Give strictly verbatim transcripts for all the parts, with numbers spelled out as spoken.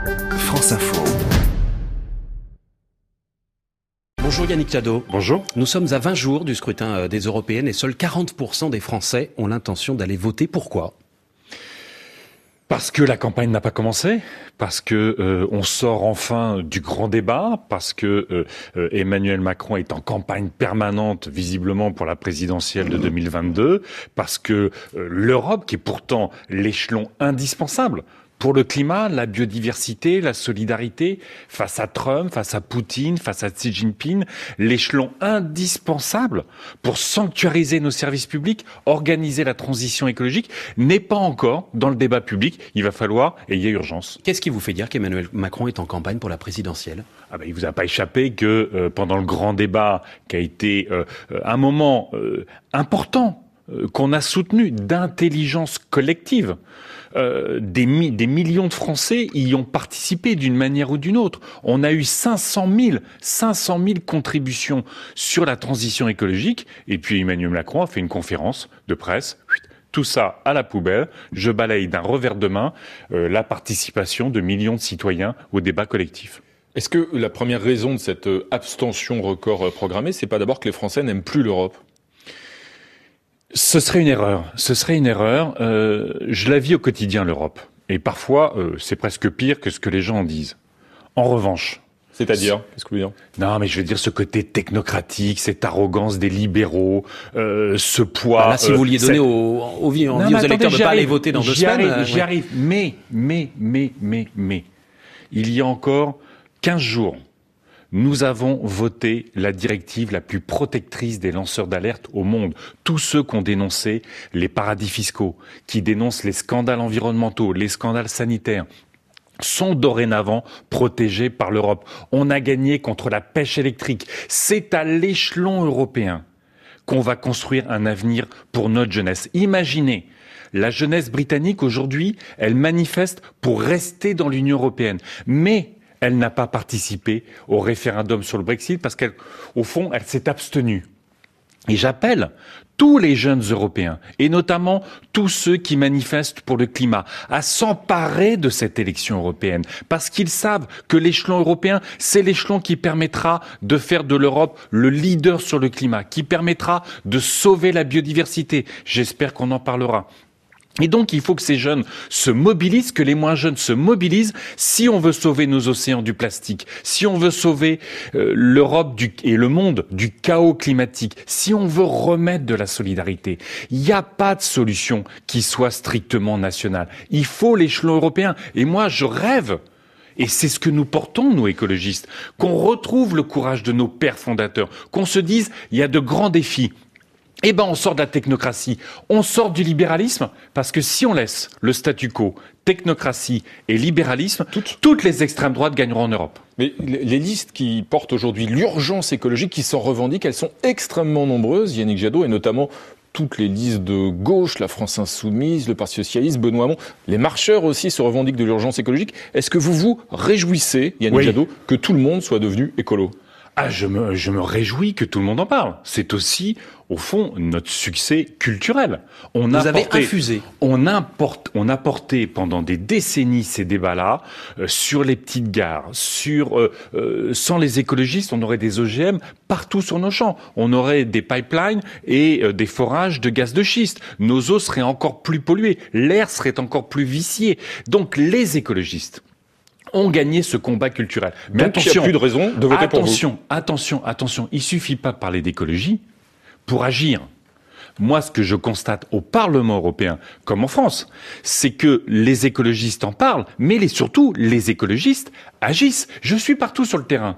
France Info. Bonjour Yannick Jadot. Bonjour. Nous sommes à vingt jours du scrutin des européennes et seuls quarante pour cent des Français ont l'intention d'aller voter. Pourquoi ? Parce que la campagne n'a pas commencé, parce que euh, on sort enfin du grand débat, parce que euh, euh, Emmanuel Macron est en campagne permanente, visiblement pour la présidentielle de deux mille vingt-deux, parce que euh, l'Europe, qui est pourtant l'échelon indispensable pour le climat, la biodiversité, la solidarité, face à Trump, face à Poutine, face à Xi Jinping, l'échelon indispensable pour sanctuariser nos services publics, organiser la transition écologique, n'est pas encore dans le débat public. Il va falloir, et il y a urgence. Qu'est-ce qui vous fait dire qu'Emmanuel Macron est en campagne pour la présidentielle ? Ah ben, il vous a pas échappé que euh, pendant le grand débat, qui a été euh, un moment euh, important, euh, qu'on a soutenu, d'intelligence collective, Euh, des, mi- des millions de Français y ont participé d'une manière ou d'une autre. On a eu cinq cent mille contributions sur la transition écologique. Et puis Emmanuel Macron a fait une conférence de presse. Tout ça à la poubelle. Je balaye d'un revers de main euh, la participation de millions de citoyens au débat collectif. Est-ce que la première raison de cette abstention record programmée, c'est pas d'abord que les Français n'aiment plus l'Europe ? Ce serait une erreur. Ce serait une erreur. Euh, je la vis au quotidien, l'Europe. Et parfois, euh, c'est presque pire que ce que les gens en disent. En revanche... C'est-à-dire, qu'est-ce que vous voulez dire ? Non, mais je veux dire ce côté technocratique, cette arrogance des libéraux, euh, ce poids... Là, si vous vouliez donner cette... aux, aux, aux, non, aux électeurs de ne pas aller voter dans deux j'y semaines... Arrive, j'y ouais. arrive. Mais, mais, mais, mais, mais, il y a encore quinze jours, nous avons voté la directive la plus protectrice des lanceurs d'alerte au monde. Tous ceux qui ont dénoncé les paradis fiscaux, qui dénoncent les scandales environnementaux, les scandales sanitaires, sont dorénavant protégés par l'Europe. On a gagné contre la pêche électrique. C'est à l'échelon européen qu'on va construire un avenir pour notre jeunesse. Imaginez, la jeunesse britannique aujourd'hui, elle manifeste pour rester dans l'Union européenne. Mais elle n'a pas participé au référendum sur le Brexit parce qu'elle, au fond, elle s'est abstenue. Et j'appelle tous les jeunes Européens, et notamment tous ceux qui manifestent pour le climat, à s'emparer de cette élection européenne, parce qu'ils savent que l'échelon européen, c'est l'échelon qui permettra de faire de l'Europe le leader sur le climat, qui permettra de sauver la biodiversité. J'espère qu'on en parlera. Et donc, il faut que ces jeunes se mobilisent, que les moins jeunes se mobilisent, si on veut sauver nos océans du plastique, si on veut sauver euh, l'Europe du, et le monde du chaos climatique, si on veut remettre de la solidarité. Il n'y a pas de solution qui soit strictement nationale. Il faut l'échelon européen. Et moi, je rêve, et c'est ce que nous portons, nous écologistes, qu'on retrouve le courage de nos pères fondateurs, qu'on se dise, il y a de grands défis. Eh ben, on sort de la technocratie, on sort du libéralisme, parce que si on laisse le statu quo, technocratie et libéralisme, toutes, toutes les extrêmes droites gagneront en Europe. Mais les listes qui portent aujourd'hui l'urgence écologique, qui s'en revendiquent, elles sont extrêmement nombreuses, Yannick Jadot, et notamment toutes les listes de gauche, la France Insoumise, le Parti Socialiste, Benoît Hamon, les marcheurs aussi se revendiquent de l'urgence écologique. Est-ce que vous vous réjouissez, Yannick oui. Jadot, que tout le monde soit devenu écolo ? Ah, je me, je me réjouis que tout le monde en parle. C'est aussi, au fond, notre succès culturel. On Vous a avez porté, infusé. On importe, on a porté pendant des décennies ces débats-là euh, sur les petites gares, sur euh, euh, sans les écologistes, on aurait des O G M partout sur nos champs. On aurait des pipelines et euh, des forages de gaz de schiste. Nos eaux seraient encore plus polluées, l'air serait encore plus vicié. Donc les écologistes ont gagné ce combat culturel. Mais donc, attention, il n'y a plus de raison de voter pour vous. Attention, attention, attention. Il suffit pas de parler d'écologie pour agir. Moi, ce que je constate au Parlement européen, comme en France, c'est que les écologistes en parlent, mais les, surtout, les écologistes agissent. Je suis partout sur le terrain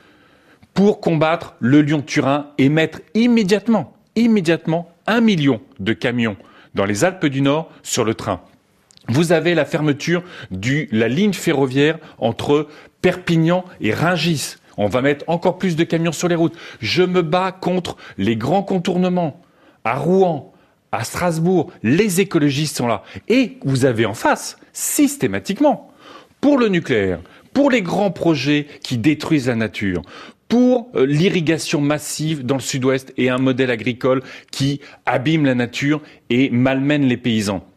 pour combattre le lion de Turin et mettre immédiatement, immédiatement, un million de camions dans les Alpes du Nord sur le train. Vous avez la fermeture de la ligne ferroviaire entre Perpignan et Rungis. On va mettre encore plus de camions sur les routes. Je me bats contre les grands contournements. À Rouen, à Strasbourg, les écologistes sont là. Et vous avez en face, systématiquement, pour le nucléaire, pour les grands projets qui détruisent la nature, pour l'irrigation massive dans le sud-ouest et un modèle agricole qui abîme la nature et malmène les paysans.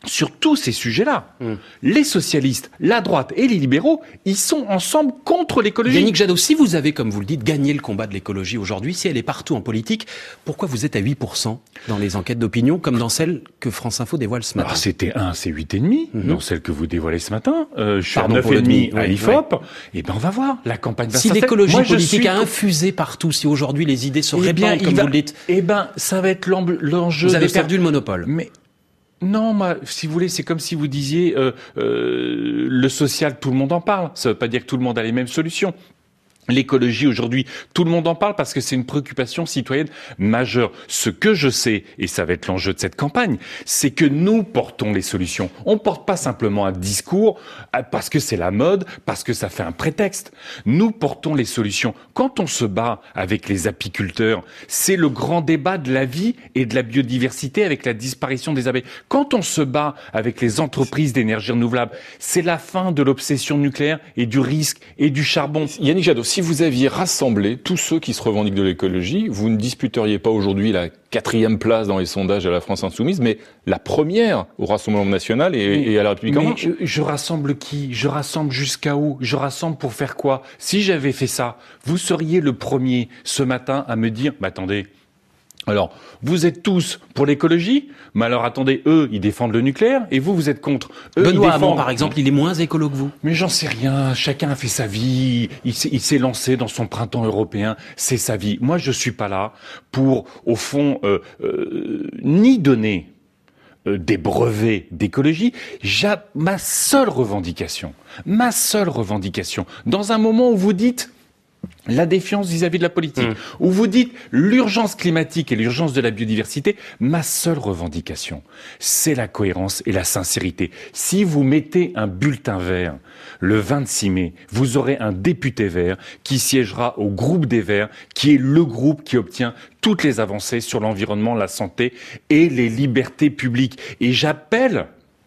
sur tous ces sujets-là. Mmh. Les socialistes, la droite et les libéraux, ils sont ensemble contre l'écologie. Yannick Jadot, si vous avez, comme vous le dites, gagné le combat de l'écologie aujourd'hui, si elle est partout en politique, pourquoi vous êtes à huit pour cent dans les enquêtes d'opinion, comme dans celle que France Info dévoile ce matin? Alors c'était un, c'est huit virgule cinq, mmh. dans celle que vous dévoilez ce matin. Euh, je suis Pardon, à neuf virgule cinq oui, à I F O P. Oui. Et ben on va voir, la campagne va Si s'installer. l'écologie Moi, politique suis... a infusé partout, si aujourd'hui les idées se eh répandent, bien, comme va... vous le dites... Eh ben, ça va être l'enjeu... Vous avez de perdu ça. le monopole. Mais... Non, moi, si vous voulez, c'est comme si vous disiez euh, euh, le social, tout le monde en parle. Ça ne veut pas dire que tout le monde a les mêmes solutions. L'écologie aujourd'hui, tout le monde en parle parce que c'est une préoccupation citoyenne majeure. Ce que je sais, et ça va être l'enjeu de cette campagne, c'est que nous portons les solutions. On ne porte pas simplement un discours parce que c'est la mode, parce que ça fait un prétexte. Nous portons les solutions. Quand on se bat avec les apiculteurs, c'est le grand débat de la vie et de la biodiversité avec la disparition des abeilles. Quand on se bat avec les entreprises d'énergie renouvelable, c'est la fin de l'obsession nucléaire et du risque et du charbon. Yannick Jadot, si vous aviez rassemblé tous ceux qui se revendiquent de l'écologie, vous ne disputeriez pas aujourd'hui la quatrième place dans les sondages à la France Insoumise, mais la première au Rassemblement National et, mais, et à la République En Marche. Je rassemble qui? Je rassemble jusqu'à où? Je rassemble pour faire quoi? Si j'avais fait ça, vous seriez le premier ce matin à me dire, bah attendez, alors, vous êtes tous pour l'écologie, mais alors attendez, eux, ils défendent le nucléaire, et vous, vous êtes contre. Eux, Benoît ils défendent... Hamon, par exemple, il est moins écolo que vous. Mais j'en sais rien, chacun a fait sa vie, il s'est, il s'est lancé dans son printemps européen, c'est sa vie. Moi, je suis pas là pour, au fond, euh, euh, ni donner euh, des brevets d'écologie. J'ai ma seule revendication, ma seule revendication, dans un moment où vous dites... la défiance vis-à-vis de la politique, mmh. où vous dites l'urgence climatique et l'urgence de la biodiversité, ma seule revendication, c'est la cohérence et la sincérité. Si vous mettez un bulletin vert le vingt-six mai, vous aurez un député vert qui siégera au groupe des Verts, qui est le groupe qui obtient toutes les avancées sur l'environnement, la santé et les libertés publiques. Et j'appelle...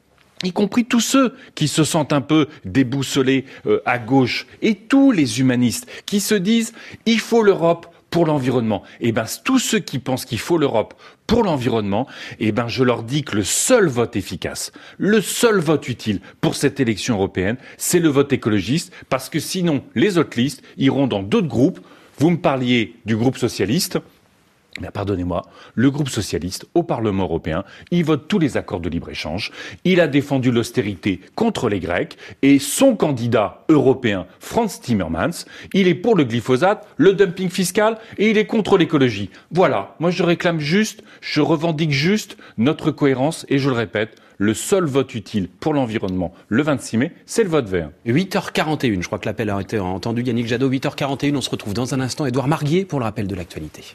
y compris tous ceux qui se sentent un peu déboussolés euh, à gauche, et tous les humanistes qui se disent « il faut l'Europe pour l'environnement ». Et ben tous ceux qui pensent qu'il faut l'Europe pour l'environnement, et ben je leur dis que le seul vote efficace, le seul vote utile pour cette élection européenne, c'est le vote écologiste, parce que sinon les autres listes iront dans d'autres groupes. Vous me parliez du groupe socialiste. Mais pardonnez-moi, le groupe socialiste au Parlement européen, il vote tous les accords de libre-échange, il a défendu l'austérité contre les Grecs, et son candidat européen, Frans Timmermans, il est pour le glyphosate, le dumping fiscal, et il est contre l'écologie. Voilà, moi je réclame juste, je revendique juste notre cohérence, et je le répète, le seul vote utile pour l'environnement le vingt-six mai, c'est le vote vert. huit heures quarante et une, je crois que l'appel a été entendu, Yannick Jadot, huit heures quarante et une, on se retrouve dans un instant, Édouard Marguier pour le rappel de l'actualité.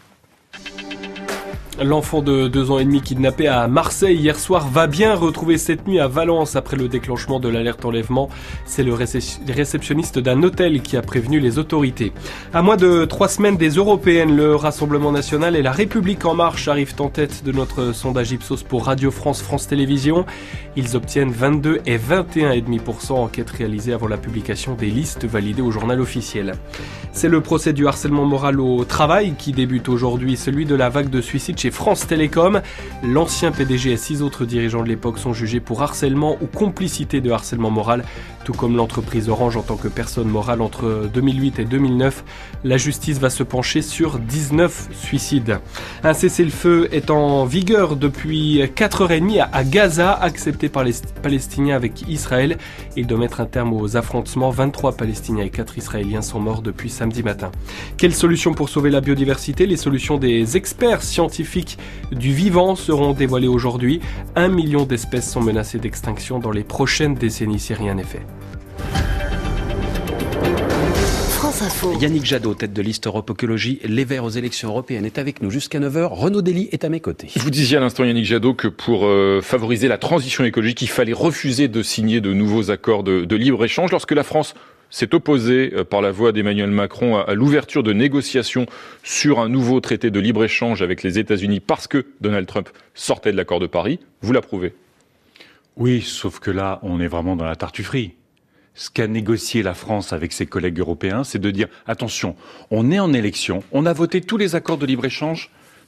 L'enfant de deux ans et demi kidnappé à Marseille hier soir va bien, retrouvé cette nuit à Valence après le déclenchement de l'alerte enlèvement. C'est le récep- réceptionniste d'un hôtel qui a prévenu les autorités. À moins de trois semaines des européennes, le Rassemblement National et la République En Marche arrivent en tête de notre sondage Ipsos pour Radio France, France Télévisions. Ils obtiennent vingt-deux et vingt et un virgule cinq pour cent, enquête réalisée avant la publication des listes validées au journal officiel. C'est le procès du harcèlement moral au travail qui débute aujourd'hui, celui de la vague de suicides chez France Télécom. L'ancien P D G et six autres dirigeants de l'époque sont jugés pour harcèlement ou complicité de harcèlement moral, tout comme l'entreprise Orange en tant que personne morale entre deux mille huit et deux mille neuf. La justice va se pencher sur dix-neuf suicides. Un cessez-le-feu est en vigueur depuis quatre heures trente à Gaza, accepté par les Palestiniens avec Israël. Il doit mettre un terme aux affrontements. vingt-trois Palestiniens et quatre Israéliens sont morts depuis samedi matin. Quelle solution pour sauver la biodiversité? Les solutions des experts scientifiques du vivant seront dévoilées aujourd'hui. Un million d'espèces sont menacées d'extinction dans les prochaines décennies si rien n'est fait. France Info. Yannick Jadot, tête de liste Europe Écologie Les Verts aux élections européennes, est avec nous jusqu'à neuf heures. Renaud Dely est à mes côtés. Vous disiez à l'instant, Yannick Jadot, que pour euh, favoriser la transition écologique, il fallait refuser de signer de nouveaux accords de, de libre-échange. Lorsque la France s'est opposée euh, par la voix d'Emmanuel Macron à, à l'ouverture de négociations sur un nouveau traité de libre-échange avec les États-Unis parce que Donald Trump sortait de l'accord de Paris, vous l'approuvez? Oui, sauf que là, on est vraiment dans la tartufferie. Ce qu'a négocié la France avec ses collègues européens, c'est de dire, attention, on est en élection, on a voté tous les accords de libre-échange,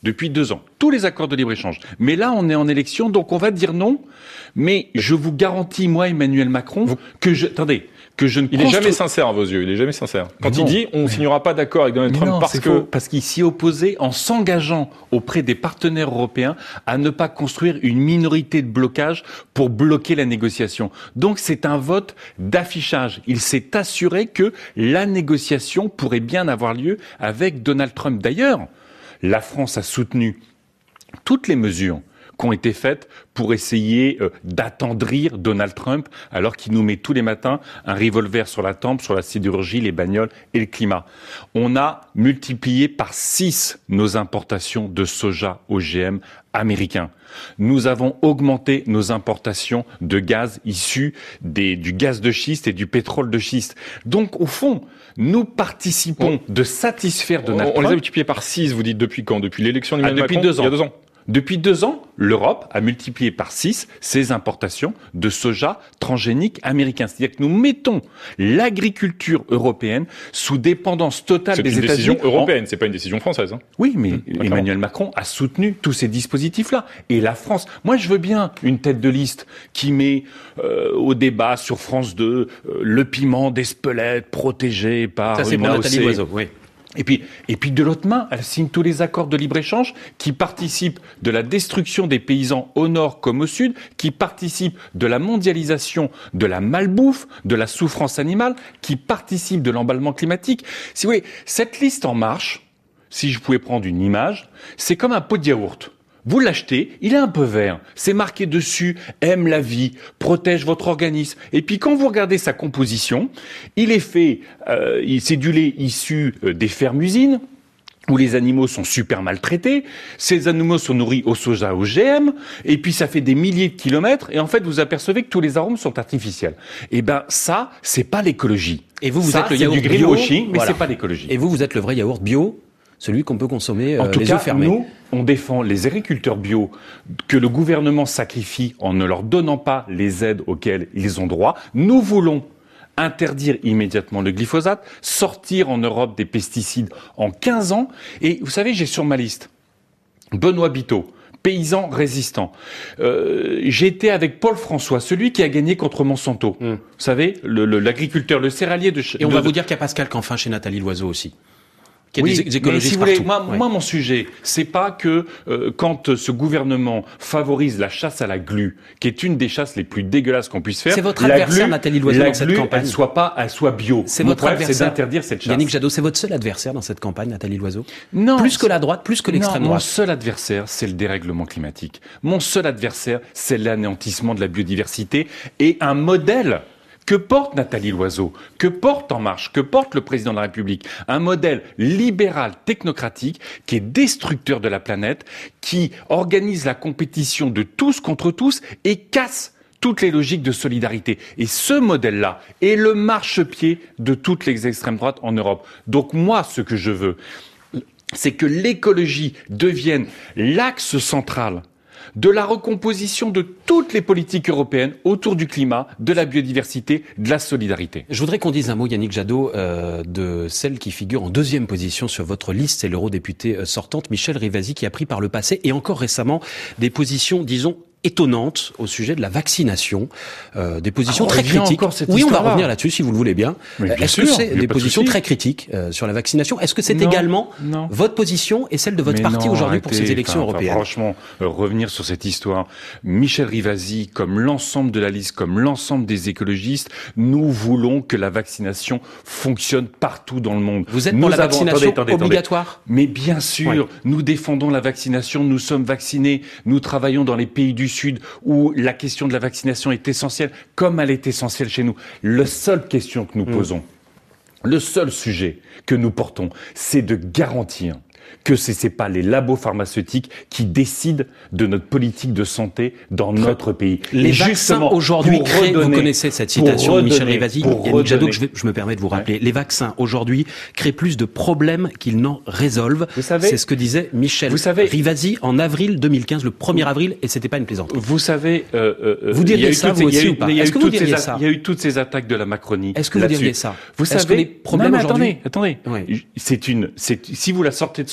Depuis deux ans. Tous les accords de libre-échange. Mais là, on est en élection, donc on va dire non. Mais je vous garantis, moi, Emmanuel Macron, vous... que je... Attendez. Que je ne il constru... est jamais sincère à vos yeux, il est jamais sincère. Quand non, il dit on ne signera pas d'accord avec Donald Trump non, parce que faux, parce qu'il s'y opposait en s'engageant auprès des partenaires européens à ne pas construire une minorité de blocage pour bloquer la négociation. Donc c'est un vote d'affichage. Il s'est assuré que la négociation pourrait bien avoir lieu avec Donald Trump. D'ailleurs, la France a soutenu toutes les mesures qui ont été faites pour essayer euh, d'attendrir Donald Trump alors qu'il nous met tous les matins un revolver sur la tempe, sur la sidérurgie, les bagnoles et le climat. On a multiplié par six nos importations de soja O G M américain. Nous avons augmenté nos importations de gaz issus des, du gaz de schiste et du pétrole de schiste. Donc, au fond, nous participons on, de satisfaire Donald on, Trump. On les a multipliés par six, vous dites, depuis quand? Depuis l'élection du ah, depuis Macron, deux ans. Il y a deux ans. Depuis deux ans, l'Europe a multiplié par six ses importations de soja transgénique américain. C'est-à-dire que nous mettons l'agriculture européenne sous dépendance totale des États-Unis. C'est une décision européenne, en... c'est pas une décision française. Hein. Oui, mais mmh, Emmanuel Macron a soutenu tous ces dispositifs-là. Et la France, moi je veux bien une tête de liste qui met euh, au débat sur France deux euh, le piment d'Espelette protégé par Ça, c'est une pour A O C. Nathalie Loiseau, oui. Et puis, et puis de l'autre main, elle signe tous les accords de libre-échange qui participent de la destruction des paysans au nord comme au sud, qui participent de la mondialisation de la malbouffe, de la souffrance animale, qui participent de l'emballement climatique. Si vous voulez, cette liste en marche, si je pouvais prendre une image, c'est comme un pot de yaourt. Vous l'achetez, il est un peu vert, c'est marqué dessus « aime la vie, protège votre organisme ». Et puis quand vous regardez sa composition, il est fait, euh, c'est du lait issu euh, des fermes-usines, où les animaux sont super maltraités, ces animaux sont nourris au soja O G M, et puis ça fait des milliers de kilomètres, et en fait vous apercevez que tous les arômes sont artificiels. Et ben ça, c'est pas l'écologie. Et vous, vous ça, êtes le yaourt du bio, greenwashing, mais voilà. c'est pas l'écologie. Et vous, vous êtes le vrai yaourt bio, celui qu'on peut consommer euh, en tout les cas, yeux fermés. Nous, on défend les agriculteurs bio que le gouvernement sacrifie en ne leur donnant pas les aides auxquelles ils ont droit. Nous voulons interdire immédiatement le glyphosate, sortir en Europe des pesticides en quinze ans. Et vous savez, j'ai sur ma liste Benoît Biteau, paysan résistant. Euh, j'ai été avec Paul François, celui qui a gagné contre Monsanto. Mm. Vous savez, le, le, l'agriculteur, le céréalier de... Et on de, va vous dire qu'il y a Pascal Canfin chez Nathalie Loiseau aussi. Qu'il y a oui, des écologistes mais si vous voulez, partout. moi, ouais. moi, mon sujet, c'est pas que euh, quand ce gouvernement favorise la chasse à la glu, qui est une des chasses les plus dégueulasses qu'on puisse faire, c'est votre la adversaire, glu, Nathalie Loiseau, la dans cette glu, campagne. Elle soit pas, elle soit bio. C'est Mon votre problème, adversaire. c'est d'interdire cette chasse. Yannick Jadot, c'est votre seul adversaire dans cette campagne, Nathalie Loiseau. Non. Plus que la droite, plus que l'extrême non, droite. Mon seul adversaire, c'est le dérèglement climatique. Mon seul adversaire, c'est l'anéantissement de la biodiversité et un modèle. Que porte Nathalie Loiseau? Que porte En Marche? Que porte le président de la République? Un modèle libéral technocratique qui est destructeur de la planète, qui organise la compétition de tous contre tous et casse toutes les logiques de solidarité. Et ce modèle-là est le marchepied de toutes les extrêmes droites en Europe. Donc moi, ce que je veux, c'est que l'écologie devienne l'axe central de la recomposition de toutes les politiques européennes autour du climat, de la biodiversité, de la solidarité. Je voudrais qu'on dise un mot, Yannick Jadot, euh, de celle qui figure en deuxième position sur votre liste, c'est l'eurodéputée sortante Michèle Rivasi, qui a pris par le passé et encore récemment des positions, disons, étonnante au sujet de la vaccination, euh, des positions ah, très critiques. Oui, on va revenir là-dessus si vous le voulez bien. bien Est-ce sûr, que c'est des de positions souci. très critiques euh, sur la vaccination? Est-ce que c'est non, également non. votre position et celle de votre Mais parti non, aujourd'hui arrêtez, pour ces élections enfin, européennes? Enfin, franchement, euh, revenir sur cette histoire. Michèle Rivasi, comme l'ensemble de la liste, comme l'ensemble des écologistes, nous voulons que la vaccination fonctionne partout dans le monde. Vous êtes nous pour la avons... vaccination attendez, attendez, obligatoire? attendez. Mais bien sûr, ouais. Nous défendons la vaccination, nous sommes vaccinés, nous travaillons dans les pays du Sud où la question de la vaccination est essentielle, comme elle est essentielle chez nous. La seule question que nous mmh. posons, le seul sujet que nous portons, c'est de garantir que ce n'est pas les labos pharmaceutiques qui décident de notre politique de santé dans notre pays. Les Et vaccins aujourd'hui créent, redonner, vous connaissez cette citation redonner, de Michèle Rivasi, Yannick Jadot, je, vais, je me permets de vous rappeler, ouais. Les vaccins aujourd'hui créent plus de problèmes qu'ils n'en résolvent. Vous savez, c'est ce que disait Michèle vous savez, Rivasi en avril deux mille quinze, le premier avril, et c'était pas une plaisanterie. Vous savez, euh, euh, vous diriez ça vous aussi ou pas? Est-ce que vous diriez ça? Il y a eu toutes ces attaques de la Macronie. Est-ce que vous diriez ça? Vous savez, les problèmes aujourd'hui? Attendez, attendez. C'est une, c'est si vous la sortez de son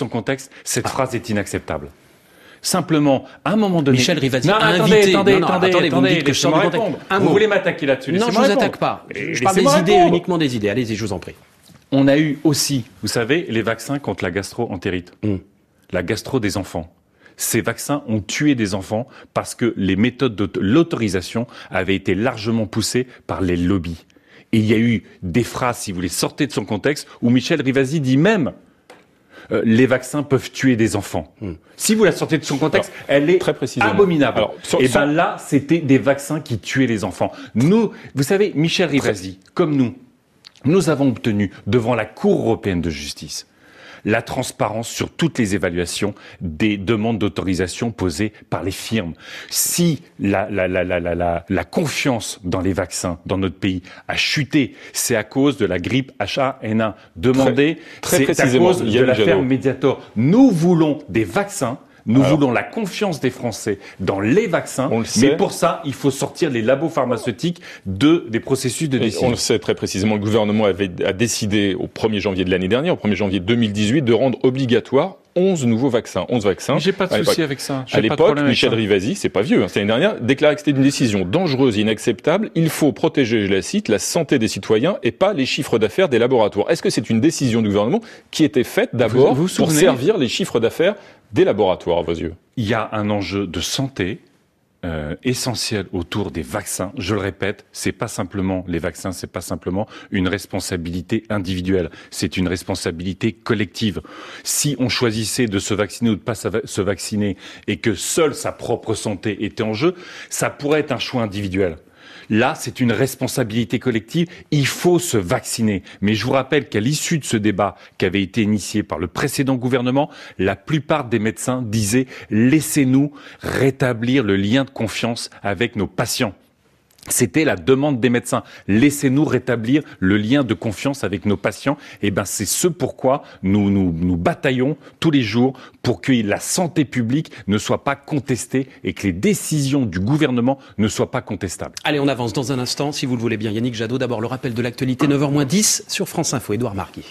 son contexte, cette ah. phrase est inacceptable. Simplement, à un moment donné... Michel Rivasi non, a attendez, invité... Attendez, non, non, attendez, attendez, attendez, vous dites que je sors du contexte. Un vous voulez m'attaquer là-dessus? Non, je ne vous attaque pas. Je, je parle des idées, répondre. uniquement des idées. Allez-y, je vous en prie. On a eu aussi, vous savez, les vaccins contre la gastro-entérite. Mm. La gastro des enfants. Ces vaccins ont tué des enfants parce que les méthodes de l'autorisation avaient été largement poussées par les lobbies. Et il y a eu des phrases, si vous les sortez de son contexte, où Michel Rivasi dit même euh, les vaccins peuvent tuer des enfants. Hmm. Si vous la sortez de son contexte, alors, elle est très abominable. Alors, sur, et bien sur... là, c'était des vaccins qui tuaient les enfants. Nous, vous savez, Michel Rivasi, comme nous, nous avons obtenu devant la Cour européenne de justice la transparence sur toutes les évaluations des demandes d'autorisation posées par les firmes. Si la, la, la, la, la, la confiance dans les vaccins dans notre pays a chuté, c'est à cause de la grippe H un N un. Demandez, très, très c'est à cause de l'affaire Mediator. Nous voulons des vaccins. Nous Alors, voulons la confiance des Français dans les vaccins, mais pour ça, il faut sortir les labos pharmaceutiques de, des processus de décision. On le sait très précisément, le gouvernement avait, a décidé au premier janvier de l'année dernière, au premier janvier deux mille dix-huit, de rendre obligatoire onze nouveaux vaccins. onze vaccins. Mais j'ai pas de souci avec ça. À l'époque, Michel Rivasi, c'est pas vieux, hein, c'est l'année dernière, déclarait que c'était une décision dangereuse et inacceptable. Il faut protéger, je la cite, la santé des citoyens et pas les chiffres d'affaires des laboratoires. Est-ce que c'est une décision du gouvernement qui était faite d'abord vous, vous pour servir les chiffres d'affaires des laboratoires, à vos yeux? Il y a un enjeu de santé euh, essentiel autour des vaccins. Je le répète, c'est pas simplement les vaccins, c'est pas simplement une responsabilité individuelle, c'est une responsabilité collective. Si on choisissait de se vacciner ou de pas se vacciner et que seule sa propre santé était en jeu, ça pourrait être un choix individuel. Là, c'est une responsabilité collective. Il faut se vacciner. Mais je vous rappelle qu'à l'issue de ce débat qui avait été initié par le précédent gouvernement, la plupart des médecins disaient « laissez-nous rétablir le lien de confiance avec nos patients ». C'était la demande des médecins. Laissez-nous rétablir le lien de confiance avec nos patients. Et ben, c'est ce pourquoi nous, nous, nous bataillons tous les jours pour que la santé publique ne soit pas contestée et que les décisions du gouvernement ne soient pas contestables. Allez, on avance dans un instant, si vous le voulez bien. Yannick Jadot, d'abord le rappel de l'actualité, neuf heures moins dix sur France Info. Édouard Marquis.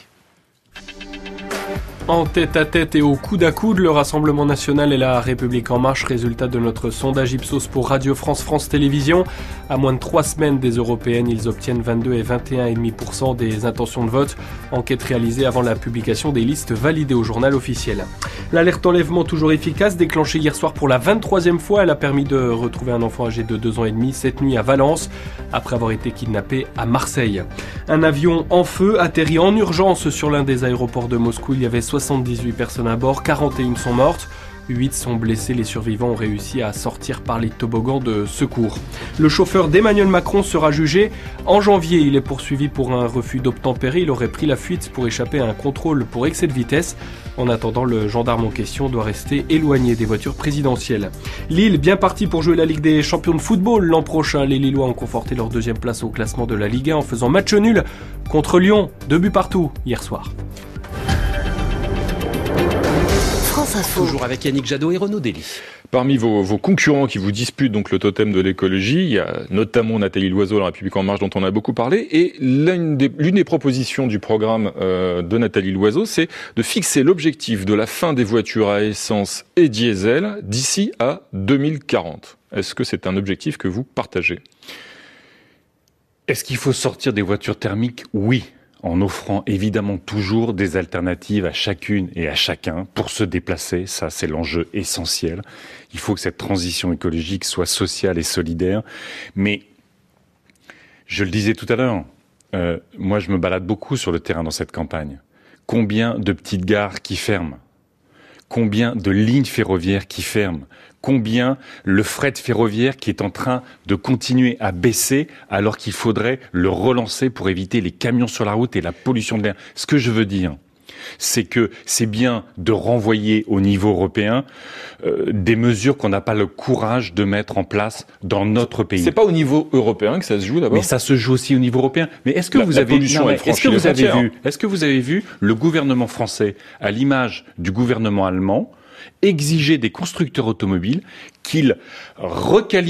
En tête à tête et au coude à coude, le Rassemblement National et la République En Marche, résultat de notre sondage Ipsos pour Radio France, France Télévisions. À moins de trois semaines des européennes, ils obtiennent vingt-deux et vingt et un virgule cinq pour cent des intentions de vote. Enquête réalisée avant la publication des listes validées au journal officiel. L'alerte enlèvement toujours efficace, déclenchée hier soir pour la vingt-troisième fois, elle a permis de retrouver un enfant âgé de deux ans et demi cette nuit à Valence, après avoir été kidnappé à Marseille. Un avion en feu atterrit en urgence sur l'un des aéroports de Moscou. Il y avait soixante-dix-huit personnes à bord, quarante et une sont mortes. huit sont blessés, les survivants ont réussi à sortir par les toboggans de secours. Le chauffeur d'Emmanuel Macron sera jugé en janvier. Il est poursuivi pour un refus d'obtempérer. Il aurait pris la fuite pour échapper à un contrôle pour excès de vitesse. En attendant, le gendarme en question doit rester éloigné des voitures présidentielles. Lille, bien parti pour jouer la Ligue des champions de football l'an prochain. Les Lillois ont conforté leur deuxième place au classement de la Ligue un en faisant match nul contre Lyon. Deux buts partout hier soir. Toujours avec Yannick Jadot et Renaud Dely. Parmi vos, vos concurrents qui vous disputent donc le totem de l'écologie, il y a notamment Nathalie Loiseau, La République En Marche, dont on a beaucoup parlé. Et l'une des, l'une des propositions du programme euh, de Nathalie Loiseau, c'est de fixer l'objectif de la fin des voitures à essence et diesel d'ici à deux mille quarante. Est-ce que c'est un objectif que vous partagez ? Est-ce qu'il faut sortir des voitures thermiques ? Oui. En offrant évidemment toujours des alternatives à chacune et à chacun pour se déplacer. Ça, c'est l'enjeu essentiel. Il faut que cette transition écologique soit sociale et solidaire. Mais, je le disais tout à l'heure, euh, moi je me balade beaucoup sur le terrain dans cette campagne. Combien de petites gares qui ferment ? Combien de lignes ferroviaires qui ferment ? Combien le fret ferroviaire qui est en train de continuer à baisser alors qu'il faudrait le relancer pour éviter les camions sur la route et la pollution de l'air. Ce que je veux dire, c'est que c'est bien de renvoyer au niveau européen euh, des mesures qu'on n'a pas le courage de mettre en place dans notre pays. C'est pas au niveau européen que ça se joue d'abord. Mais ça se joue aussi au niveau européen. Mais est-ce que la, vous la avez, non, mais est-ce que vous avez vu, est-ce que vous avez vu le gouvernement français, à l'image du gouvernement allemand, exiger des constructeurs automobiles qu'ils recalibrent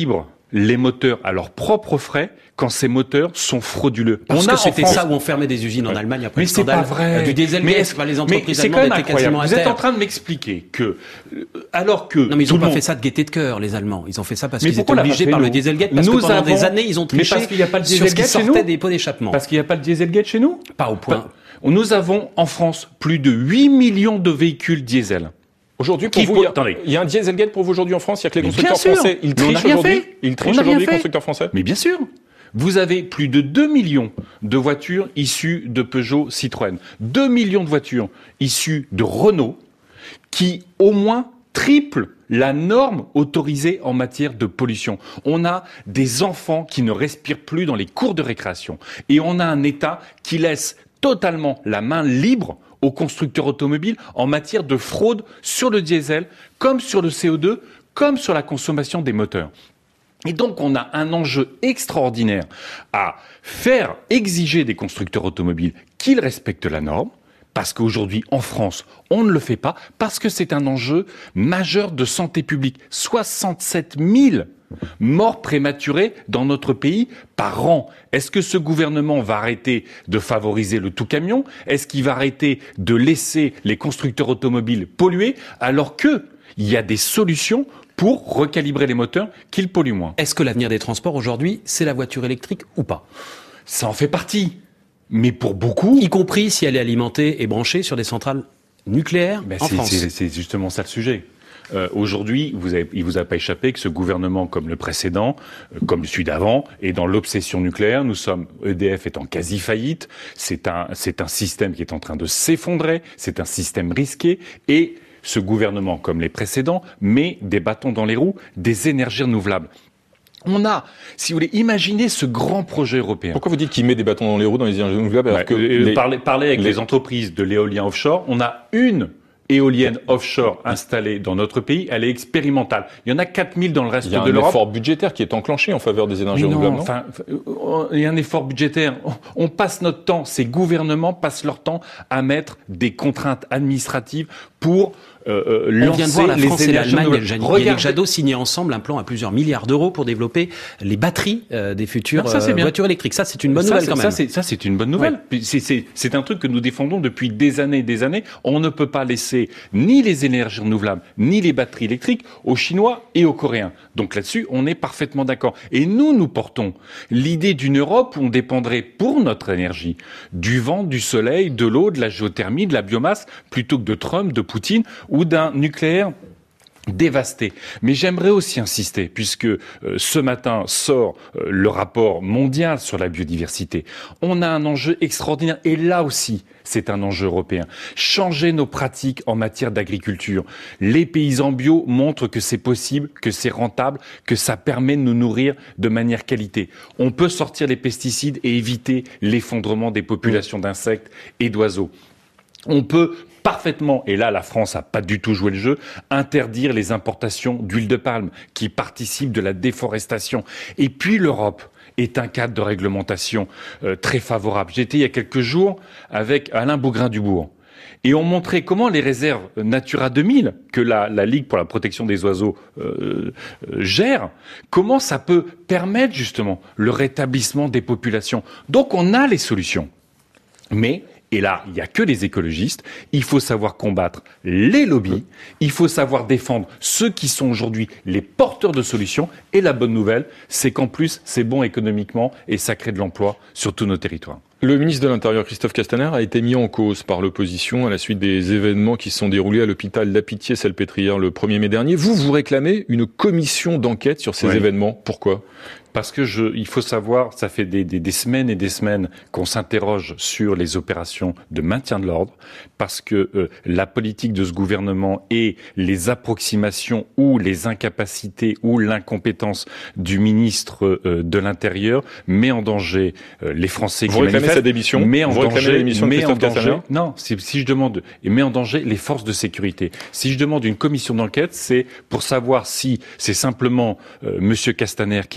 les moteurs à leurs propres frais quand ces moteurs sont frauduleux. Parce on que c'était France... ça où on fermait des usines en Allemagne après mais le scandale c'est pas vrai. du dieselgate. Mais est-ce... les entreprises mais c'est quand même incroyable. Vous êtes en train de m'expliquer que, alors que... Non, mais ils n'ont pas monde... fait ça de gaieté de cœur, les Allemands. Ils ont fait ça parce mais qu'ils étaient obligés par nous le dieselgate. Parce nous que pendant avons... des années, ils ont triché mais parce qu'il y a pas de sur ce qui sortait chez nous des pots d'échappement. Parce qu'il n'y a pas de dieselgate chez nous. Pas au point. Nous avons en France plus de huit millions de véhicules diesel. Aujourd'hui, pour vous, il y, a, il y a un dieselgate pour vous aujourd'hui en France. Il y a que les constructeurs français. Ils trichent aujourd'hui. Ils trichent aujourd'hui, les constructeurs français. Mais bien sûr. Vous avez plus de deux millions de voitures issues de Peugeot, Citroën. deux millions de voitures issues de Renault qui, au moins, triplent la norme autorisée en matière de pollution. On a des enfants qui ne respirent plus dans les cours de récréation. Et on a un État qui laisse totalement la main libre aux constructeurs automobiles en matière de fraude sur le diesel, comme sur le C O deux, comme sur la consommation des moteurs. Et donc, on a un enjeu extraordinaire à faire exiger des constructeurs automobiles qu'ils respectent la norme, parce qu'aujourd'hui, en France, on ne le fait pas, parce que c'est un enjeu majeur de santé publique. soixante-sept mille morts prématurées dans notre pays par an. Est-ce que ce gouvernement va arrêter de favoriser le tout-camion ? Est-ce qu'il va arrêter de laisser les constructeurs automobiles polluer, alors qu'il y a des solutions pour recalibrer les moteurs qu'ils polluent moins? Est-ce que l'avenir des transports aujourd'hui, c'est la voiture électrique ou pas? Ça en fait partie. Mais pour beaucoup... Y compris si elle est alimentée et branchée sur des centrales nucléaires ben en c'est, France. C'est, c'est justement ça le sujet. Euh, aujourd'hui, vous avez, il vous a pas échappé que ce gouvernement, comme le précédent, euh, comme celui d'avant, est dans l'obsession nucléaire. Nous sommes, E D F est en quasi faillite. C'est un, c'est un système qui est en train de s'effondrer. C'est un système risqué. Et ce gouvernement, comme les précédents, met des bâtons dans les roues des énergies renouvelables. On a, si vous voulez, imaginez ce grand projet européen. Pourquoi vous dites qu'il met des bâtons dans les roues dans les énergies renouvelables alors ouais, que euh, les... parler, parler avec les... les entreprises de l'éolien offshore, on a une éolienne offshore installée dans notre pays, elle est expérimentale. Il y en a quatre mille dans le reste de l'Europe. Il y a un effort budgétaire qui est enclenché en faveur des énergies non, renouvelables, non enfin, il y a un effort budgétaire. On passe notre temps, ces gouvernements passent leur temps à mettre des contraintes administratives pour euh, lancer les énergies. On vient de voir la France et l'Allemagne, Yannick Jadot signer ensemble un plan à plusieurs milliards d'euros pour développer les batteries euh, des futures non, ça, euh, voitures électriques. Ça, c'est une bonne ça, nouvelle quand même. Ça, c'est, ça, c'est une bonne nouvelle. Ouais. C'est, c'est, c'est un truc que nous défendons depuis des années et des années. On ne peut pas laisser ni les énergies renouvelables, ni les batteries électriques aux Chinois et aux Coréens. Donc là-dessus, on est parfaitement d'accord. Et nous, nous portons l'idée d'une Europe où on dépendrait pour notre énergie du vent, du soleil, de l'eau, de la géothermie, de la biomasse, plutôt que de Trump, de Poutine ou d'un nucléaire dévasté. Mais j'aimerais aussi insister, puisque euh, ce matin sort euh, le rapport mondial sur la biodiversité. On a un enjeu extraordinaire, et là aussi, c'est un enjeu européen. Changer nos pratiques en matière d'agriculture. Les paysans bio montrent que c'est possible, que c'est rentable, que ça permet de nous nourrir de manière qualité. On peut sortir les pesticides et éviter l'effondrement des populations d'insectes et d'oiseaux. On peut parfaitement, et là la France n'a pas du tout joué le jeu, interdire les importations d'huile de palme qui participent de la déforestation. Et puis l'Europe est un cadre de réglementation euh, très favorable. J'étais il y a quelques jours avec Alain Bougrain-Dubourg. Et on montrait comment les réserves Natura deux mille, que la, la Ligue pour la protection des oiseaux euh, euh, gère, comment ça peut permettre justement le rétablissement des populations. Donc on a les solutions. Mais... et là, il n'y a que les écologistes. Il faut savoir combattre les lobbies. Il faut savoir défendre ceux qui sont aujourd'hui les porteurs de solutions. Et la bonne nouvelle, c'est qu'en plus, c'est bon économiquement et ça crée de l'emploi sur tous nos territoires. Le ministre de l'Intérieur, Christophe Castaner, a été mis en cause par l'opposition à la suite des événements qui se sont déroulés à l'hôpital La Pitié-Salpêtrière le premier mai dernier. Vous, vous réclamez une commission d'enquête sur ces oui. événements. Pourquoi ? Parce que je, il faut savoir, ça fait des, des, des semaines et des semaines qu'on s'interroge sur les opérations de maintien de l'ordre, parce que euh, la politique de ce gouvernement et les approximations ou les incapacités ou l'incompétence du ministre euh, de l'Intérieur met en danger euh, les Français Vous qui réclamez manifestent. sa démission met en Vous danger, réclamez la démission de met en Christophe danger. Castaner Non, c'est, si je demande et met en danger les forces de sécurité. Si je demande une commission d'enquête, c'est pour savoir si c'est simplement euh, Monsieur Castaner qui est incompétent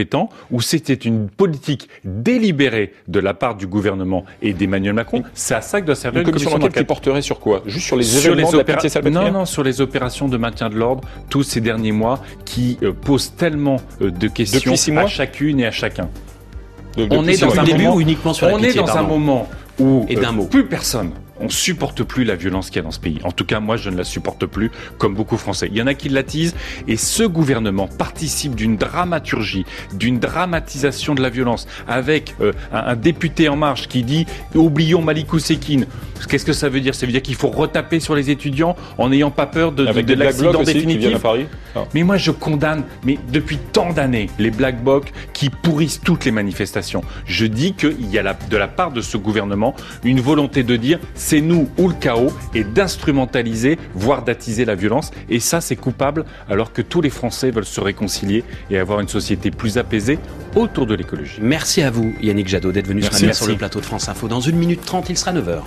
incompétent, ou c'était une politique délibérée de la part du gouvernement et d'Emmanuel Macron. C'est à ça que doit servir une, une commission d'enquête qui porterait sur quoi? Juste sur les sur événements les de la Pitié-Salpêtrière? Non, non, sur les opérations de maintien de l'ordre tous ces derniers mois qui euh, posent tellement euh, de questions à chacune et à chacun. De, on est dans un début ou uniquement sur la On pitié, est dans pardon. un moment où et d'un euh, mot. plus personne. On supporte plus la violence qu'il y a dans ce pays. En tout cas, moi, je ne la supporte plus, comme beaucoup Français. Il y en a qui l'attisent, et ce gouvernement participe d'une dramaturgie, d'une dramatisation de la violence, avec euh, un, un député En Marche qui dit « Oublions Malik Oussekine ». Qu'est-ce que ça veut dire? Ça veut dire qu'il faut retaper sur les étudiants en n'ayant pas peur de, avec de, de l'accident définitif. À Paris. Ah. Mais moi, je condamne, mais depuis tant d'années, les Black Blocs qui pourrissent toutes les manifestations. Je dis qu'il y a la, de la part de ce gouvernement une volonté de dire c'est nous ou le chaos, et d'instrumentaliser, voire d'attiser la violence. Et ça, c'est coupable, alors que tous les Français veulent se réconcilier et avoir une société plus apaisée autour de l'écologie. Merci à vous, Yannick Jadot, d'être venu Merci, ce matin merci. sur le plateau de France Info. Dans une minute trente, il sera neuf heures.